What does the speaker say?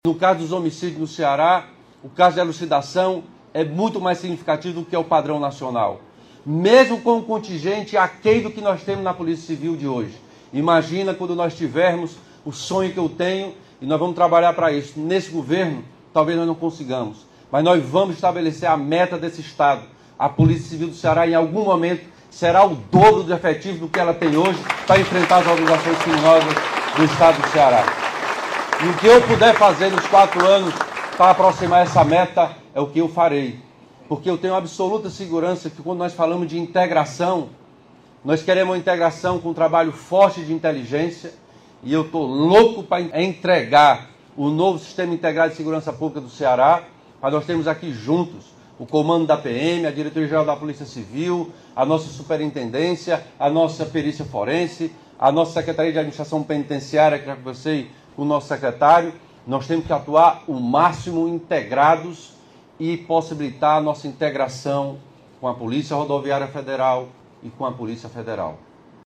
No caso dos homicídios no Ceará, o caso de elucidação é muito mais significativo do que é o padrão nacional. Mesmo com o contingente aquém do que nós temos na Polícia Civil de hoje. Imagina quando nós tivermos o sonho que eu tenho, e nós vamos trabalhar para isso. Nesse governo, talvez nós não consigamos, mas nós vamos estabelecer a meta desse Estado. A Polícia Civil do Ceará, em algum momento, será o dobro do efetivo do que ela tem hoje para enfrentar as organizações criminosas do Estado do Ceará. E o que eu puder fazer nos 4 anos para aproximar essa meta é o que eu farei. Porque eu tenho absoluta segurança que quando nós falamos de integração, nós queremos uma integração com um trabalho forte de inteligência, e eu estou louco para entregar o novo Sistema Integrado de Segurança Pública do Ceará, para nós termos aqui juntos o comando da PM, a Diretoria-Geral da Polícia Civil, a nossa Superintendência, a nossa Perícia Forense, a nossa Secretaria de Administração Penitenciária, que já conversei com o nosso secretário. Nós temos que atuar o máximo integrados e possibilitar a nossa integração com a Polícia Rodoviária Federal e com a Polícia Federal.